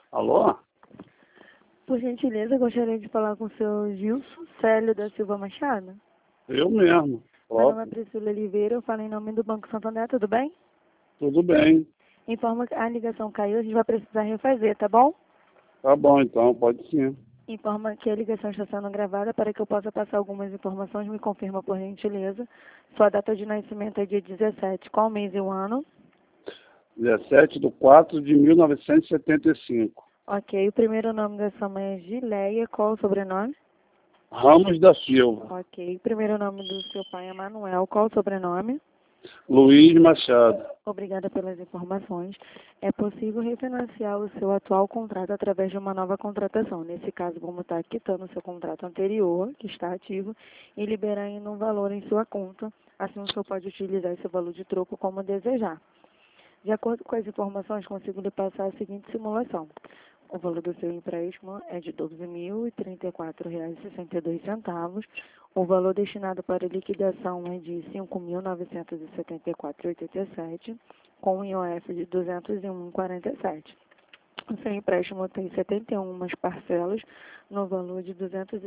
Alô? Por gentileza, gostaria de falar com o senhor Gilson Célio da Silva Machado. Eu mesmo. Meu nome é Próprio. Priscila Oliveira, eu falo em nome do Banco Santander, tudo bem? Tudo bem. Informa que a ligação caiu, a gente vai precisar refazer, tá bom? Tá bom, então, pode sim. Informa que a ligação está sendo gravada para que eu possa passar algumas informações, me confirma por gentileza. Sua data de nascimento é dia 17, qual mês e o ano? 17/4/1975. Ok, o primeiro nome da sua mãe é Gileia, qual o sobrenome? Ramos da Silva. Ok, o primeiro nome do seu pai é Manuel, qual o sobrenome? Luiz Machado. Obrigada pelas informações. É possível refinanciar o seu atual contrato através de uma nova contratação. Nesse caso, vamos estar quitando o seu contrato anterior, que está ativo, e liberando um valor em sua conta. Assim, o senhor pode utilizar esse valor de troco como desejar. De acordo com as informações, consigo lhe passar a seguinte simulação. O valor do seu empréstimo é de R$ 12.034,62. O valor destinado para liquidação é de R$ 5.974,87, com um IOF de R$ 201,47. O seu empréstimo tem 71 parcelas, no valor de R$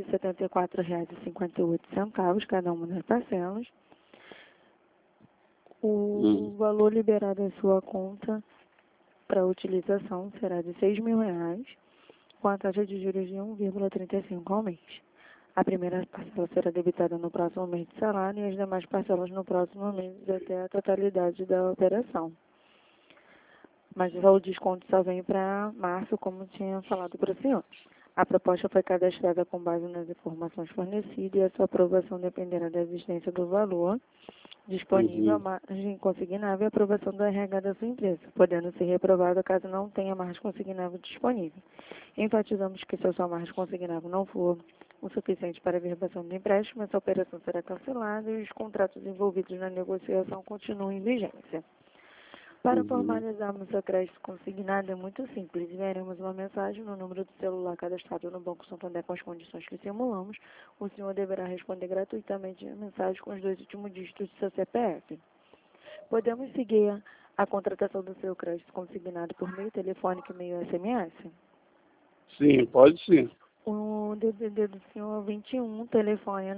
274,58, cada uma das parcelas. O valor liberado em sua conta para utilização será de R$ 6.000, com a taxa de juros de 1,35 ao mês. A primeira parcela será debitada no próximo mês de salário e as demais parcelas no próximo mês até a totalidade da operação. Mas o desconto só vem para março, como tinha falado para o senhor. A proposta foi cadastrada com base nas informações fornecidas e a sua aprovação dependerá da existência do valor disponível, a margem consignável e a aprovação do RH da sua empresa, podendo ser reprovada caso não tenha margem consignável disponível. Enfatizamos que se a sua margem consignável não for o suficiente para a verbação do empréstimo, essa operação será cancelada e os contratos envolvidos na negociação continuam em vigência. Para formalizarmos seu crédito consignado é muito simples. Enviaremos uma mensagem no número do celular cadastrado no Banco Santander com as condições que simulamos. O senhor deverá responder gratuitamente a mensagem com os 2 últimos dígitos do seu CPF. Podemos seguir a contratação do seu crédito consignado por meio telefônico e meio SMS? Sim, pode sim. O DDD do senhor 21, telefone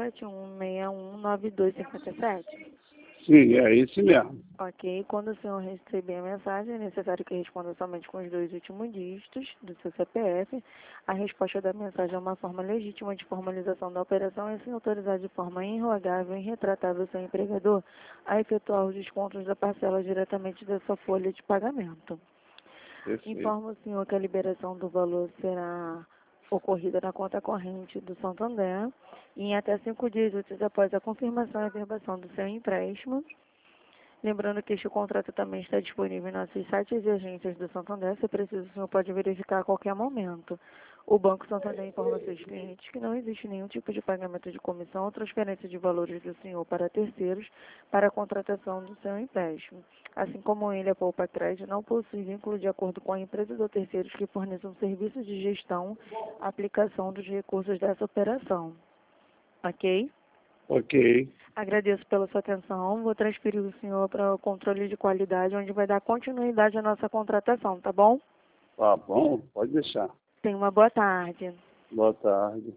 971619257. Sim, é esse mesmo. Ok, quando o senhor receber a mensagem, é necessário que responda somente com os 2 últimos dígitos do seu CPF. A resposta da mensagem é uma forma legítima de formalização da operação e assim autorizar de forma irrogável e irretratável o seu empregador a efetuar os descontos da parcela diretamente da sua folha de pagamento. Perfeito. Informo o senhor que a liberação do valor será ocorrida na conta corrente do Santander e em até 5 dias úteis após a confirmação e averbação do seu empréstimo. Lembrando que este contrato também está disponível em nossos sites e agências do Santander. Se preciso, o senhor pode verificar a qualquer momento. O Banco Santander informa seus clientes que não existe nenhum tipo de pagamento de comissão ou transferência de valores do senhor para terceiros para a contratação do seu empréstimo. Assim como ele, a Poupa Crédito não possui vínculo de acordo com a empresa ou terceiros que forneçam serviços de gestão, aplicação dos recursos dessa operação. Ok? Ok. Agradeço pela sua atenção. Vou transferir o senhor para o controle de qualidade, onde vai dar continuidade à nossa contratação, tá bom? Tá bom, pode deixar. Tenha uma boa tarde. Boa tarde.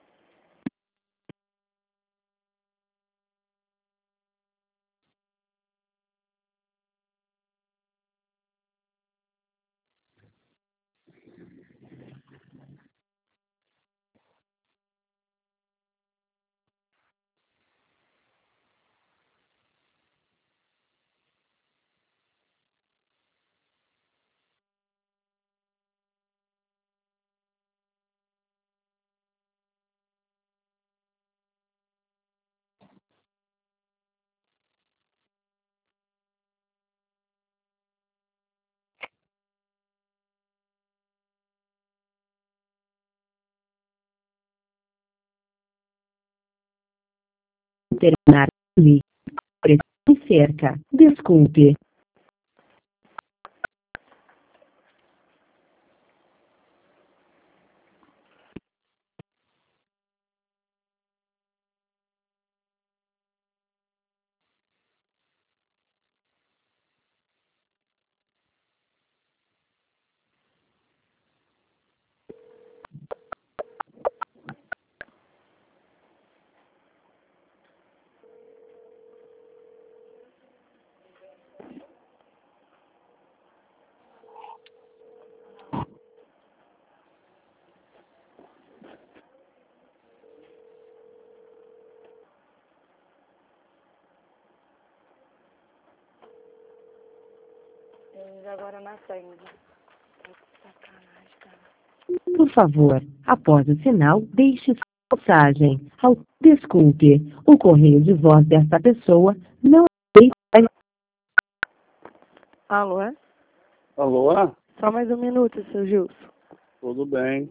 Terminar. Pressão cerca. Desculpe. Agora na frente. Sacanagem, cara. Por favor, após o sinal, deixe sua mensagem. Desculpe, o correio de voz desta pessoa não aceita. Alô, é? Alô? Só mais um minuto, seu Gilson. Tudo bem.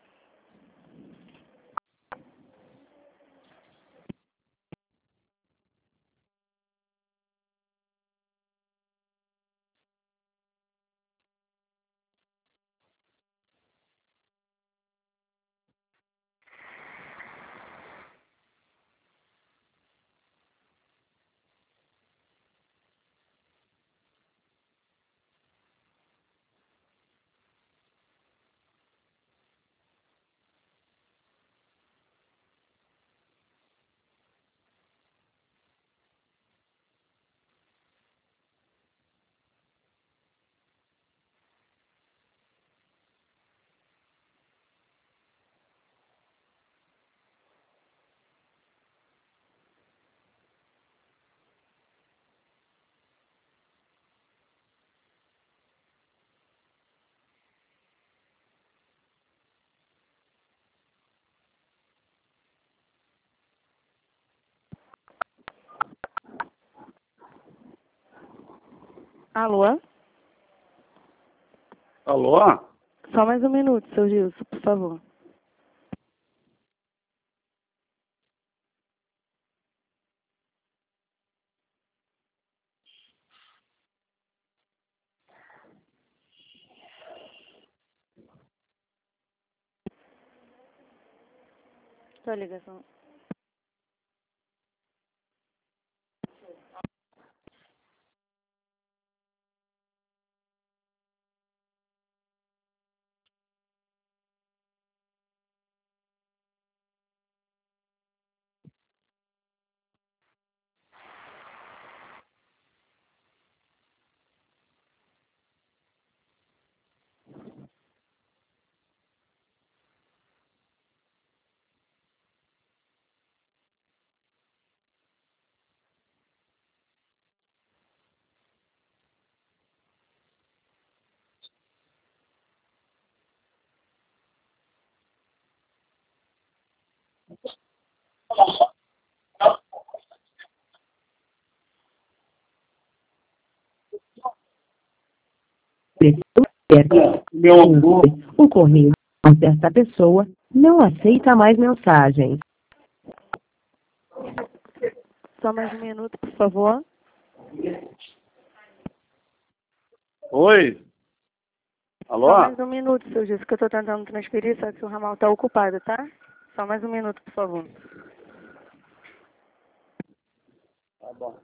Alô? Alô? Só mais um minuto, seu Gilson, por favor. Sua ligação. Meu amor. O correio de voz desta pessoa não aceita mais mensagens. Só mais um minuto, por favor. Oi? Alô? Só mais um minuto, seu Gilson, que eu tô tentando transferir, só que o ramal tá ocupado, tá? Só mais um minuto, por favor. Tá bom.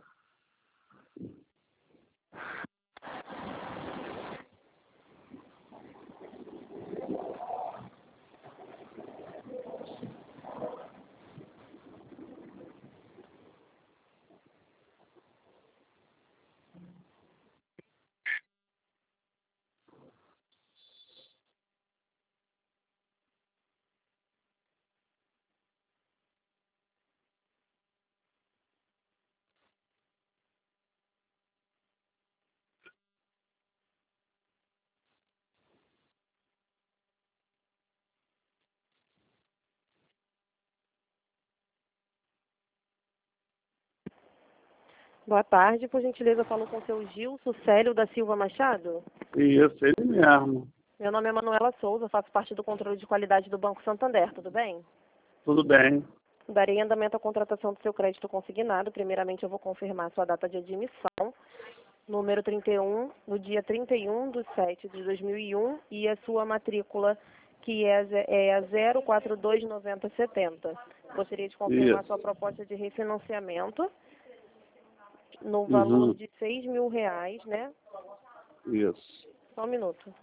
Boa tarde, por gentileza, eu falo com o seu Gilson Célio da Silva Machado. Isso, ele mesmo. Meu nome é Manuela Souza, faço parte do controle de qualidade do Banco Santander, tudo bem? Tudo bem. Darei andamento à contratação do seu crédito consignado. Primeiramente, eu vou confirmar sua data de admissão, número 31, no dia 31/7/2001, e a sua matrícula, que é a 0429070. Gostaria de confirmar Isso. sua proposta de refinanciamento no valor de R$ 6.000, né? Isso. Só um minuto.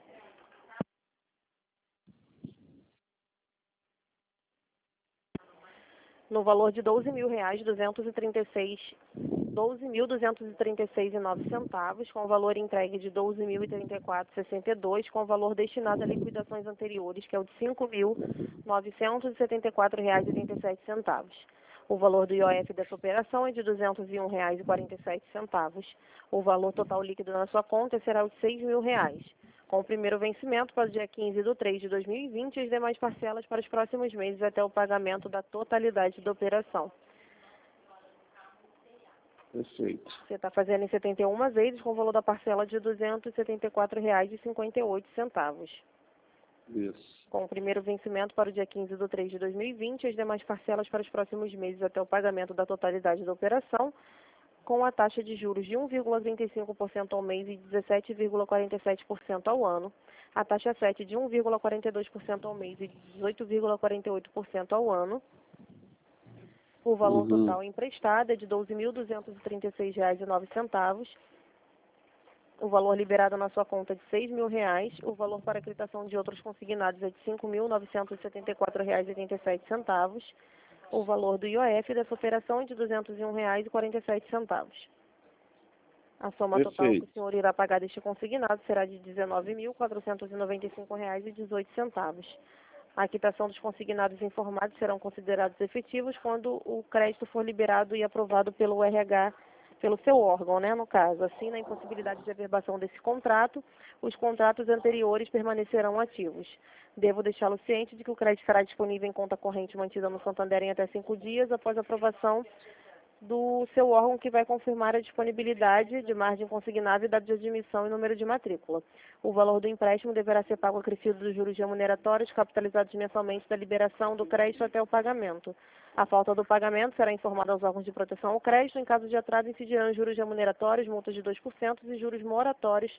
No valor de R$ 12.000, 12.236,09, com o valor entregue de R$ 12.034,62, com o valor destinado a liquidações anteriores, que é o de R$ 5.974,87. O valor do IOF dessa operação é de R$ 201,47. O valor total líquido na sua conta será de R$ 6.000, com o primeiro vencimento para o dia 15/3/2020 e as demais parcelas para os próximos meses até o pagamento da totalidade da operação. Perfeito. Você está fazendo em 71 vezes com o valor da parcela de R$ 274,58. Isso. Com o primeiro vencimento para o dia 15/3/2020 e as demais parcelas para os próximos meses até o pagamento da totalidade da operação, com a taxa de juros de 1,35% ao mês e 17,47% ao ano, a taxa 7 de 1,42% ao mês e 18,48% ao ano. O valor total emprestado é de R$ 12.236,09. O valor liberado na sua conta é de R$ 6.000. O valor para quitação de outros consignados é de R$ 5.974,87. O valor do IOF dessa operação é de R$ 201,47. A soma total que o senhor irá pagar deste consignado será de R$ 19.495,18. A quitação dos consignados informados serão considerados efetivos quando o crédito for liberado e aprovado pelo RH, pelo seu órgão, no caso. Assim, na impossibilidade de averbação desse contrato, os contratos anteriores permanecerão ativos. Devo deixá-lo ciente de que o crédito será disponível em conta corrente mantida no Santander em até 5 dias após a aprovação do seu órgão, que vai confirmar a disponibilidade de margem consignável, data de admissão e número de matrícula. O valor do empréstimo deverá ser pago acrescido dos juros remuneratórios capitalizados mensalmente da liberação do crédito até o pagamento. A falta do pagamento será informada aos órgãos de proteção ao crédito. Em caso de atraso, incidirão juros remuneratórios, multas de 2% e juros moratórios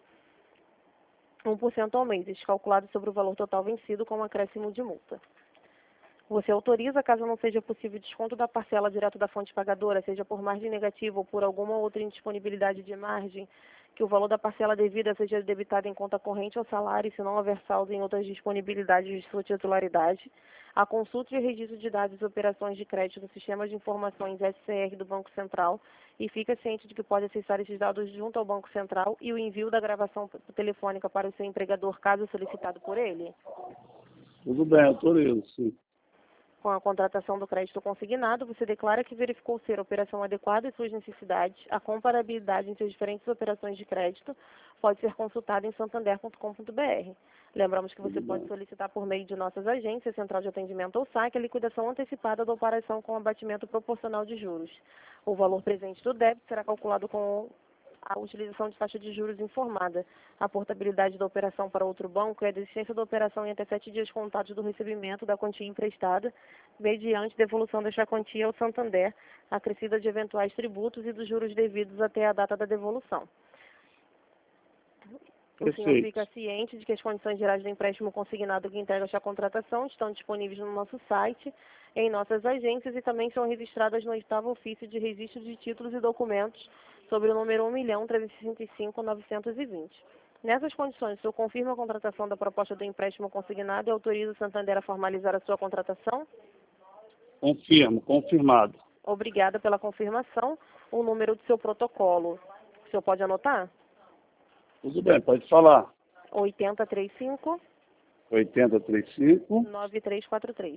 1% ao mês, calculados sobre o valor total vencido com um acréscimo de multa. Você autoriza, caso não seja possível desconto da parcela direto da fonte pagadora, seja por margem negativa ou por alguma outra indisponibilidade de margem, que o valor da parcela devida seja debitado em conta corrente ao salário, se não houver saldo em outras disponibilidades de sua titularidade. A consulta e registro de dados e operações de crédito no Sistema de Informações SCR do Banco Central, e fica ciente de que pode acessar esses dados junto ao Banco Central, e o envio da gravação telefônica para o seu empregador, caso solicitado por ele. Tudo bem, autorizo, sim. Com a contratação do crédito consignado, você declara que verificou ser a operação adequada às suas necessidades. A comparabilidade entre as diferentes operações de crédito pode ser consultada em santander.com.br. Lembramos que você pode solicitar por meio de nossas agências, Central de Atendimento ou SAC, a liquidação antecipada da operação com abatimento proporcional de juros. O valor presente do débito será calculado com a utilização de taxa de juros informada. A portabilidade da operação para outro banco é a desistência da operação em até 7 dias contados do recebimento da quantia emprestada, mediante devolução desta quantia ao Santander, acrescida de eventuais tributos e dos juros devidos até a data da devolução. O senhor fica ciente de que as condições gerais do empréstimo consignado que integra esta contratação estão disponíveis no nosso site, em nossas agências, e também são registradas no 8º ofício de registro de títulos e documentos sobre o número 1.365.920. Nessas condições, o senhor confirma a contratação da proposta do empréstimo consignado e autoriza o Santander a formalizar a sua contratação? Confirmo, confirmado. Obrigada pela confirmação. O número do seu protocolo, o senhor pode anotar? Tudo bem, pode falar. 8035 8035 9343.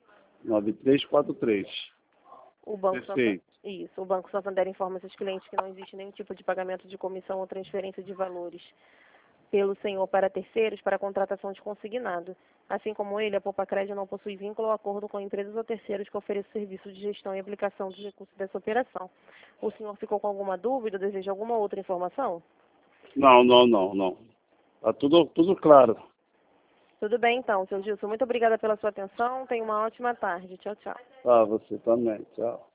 9343. O Banco Perfeito. Isso. O Banco Santander informa seus clientes que não existe nenhum tipo de pagamento de comissão ou transferência de valores pelo senhor para terceiros para a contratação de consignado. Assim como ele, a Poupa Crédito não possui vínculo ou acordo com empresas ou terceiros que ofereçam serviço de gestão e aplicação dos recursos dessa operação. O senhor ficou com alguma dúvida? Deseja alguma outra informação? Não. Está tudo claro. Tudo bem, então, seu Gilson. Muito obrigada pela sua atenção. Tenha uma ótima tarde. Tchau, tchau. Tá, você também. Tchau.